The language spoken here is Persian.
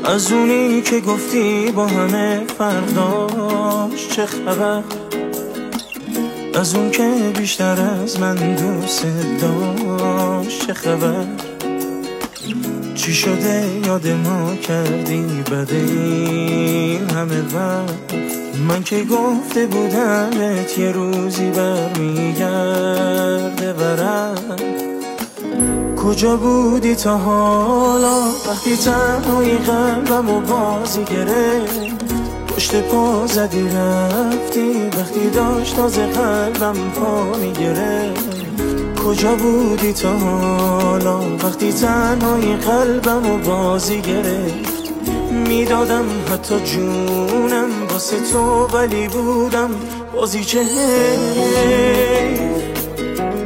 از اونی که گفتی با همه فرق داشت چه خبر؟ از اون که بیشتر از من دوست داشت چه خبر؟ چی شده یاد ما کردی بده این همه وقت؟ من که گفته بودمت یه روزی برمیگرده ورم. کجا بودی تا حالا وقتی تنهایی قلبمو بازی گرفت؟ پشت پا زدی رفتی وقتی داشت تازه قلبم پا میگرفت. کجا بودی تا حالا وقتی تنهایی قلبمو بازی گرفت؟ میدادم حتی جونم واسه تو ولی بودم بازی چه